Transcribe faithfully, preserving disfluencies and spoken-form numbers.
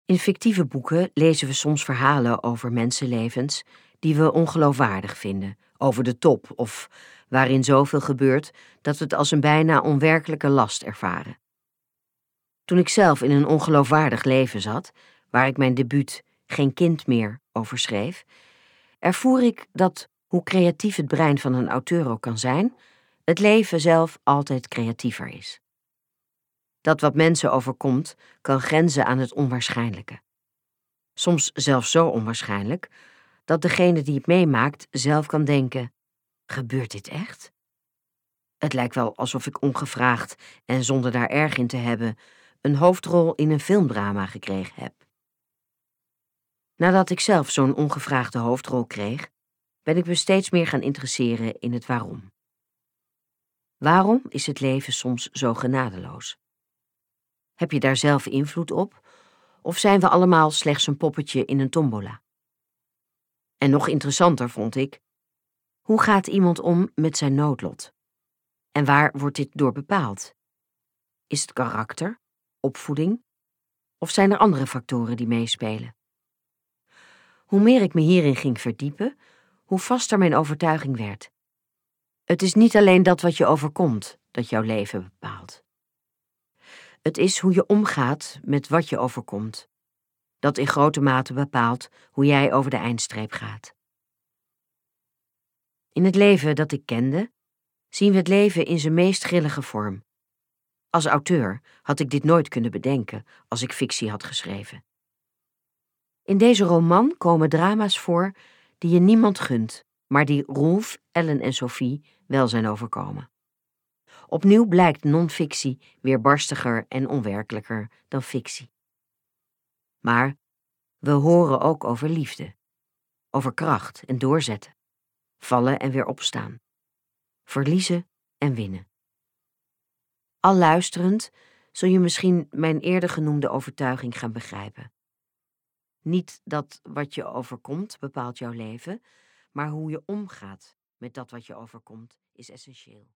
In fictieve boeken lezen we soms verhalen over mensenlevens die we ongeloofwaardig vinden, over de top of waarin zoveel gebeurt dat we het als een bijna onwerkelijke last ervaren. Toen ik zelf in een ongeloofwaardig leven zat, waar ik mijn debuut Geen kind meer over schreef, ervoer ik dat, hoe creatief het brein van een auteur ook kan zijn, het leven zelf altijd creatiever is. Dat wat mensen overkomt, kan grenzen aan het onwaarschijnlijke. Soms zelfs zo onwaarschijnlijk, dat degene die het meemaakt zelf kan denken: gebeurt dit echt? Het lijkt wel alsof ik ongevraagd en zonder daar erg in te hebben een hoofdrol in een filmdrama gekregen heb. Nadat ik zelf zo'n ongevraagde hoofdrol kreeg, ben ik me steeds meer gaan interesseren in het waarom. Waarom is het leven soms zo genadeloos? Heb je daar zelf invloed op? Of zijn we allemaal slechts een poppetje in een tombola? En nog interessanter vond ik: hoe gaat iemand om met zijn noodlot? En waar wordt dit door bepaald? Is het karakter, opvoeding? Of zijn er andere factoren die meespelen? Hoe meer ik me hierin ging verdiepen, hoe vaster mijn overtuiging werd. Het is niet alleen dat wat je overkomt dat jouw leven bepaalt. Het is hoe je omgaat met wat je overkomt, dat in grote mate bepaalt hoe jij over de eindstreep gaat. In het leven dat ik kende, zien we het leven in zijn meest grillige vorm. Als auteur had ik dit nooit kunnen bedenken als ik fictie had geschreven. In deze roman komen drama's voor die je niemand gunt, maar die Rolf, Ellen en Sophie wel zijn overkomen. Opnieuw blijkt non-fictie weerbarstiger en onwerkelijker dan fictie. Maar we horen ook over liefde, over kracht en doorzetten, vallen en weer opstaan, verliezen en winnen. Al luisterend zul je misschien mijn eerder genoemde overtuiging gaan begrijpen. Niet dat wat je overkomt bepaalt jouw leven, maar hoe je omgaat met dat wat je overkomt is essentieel.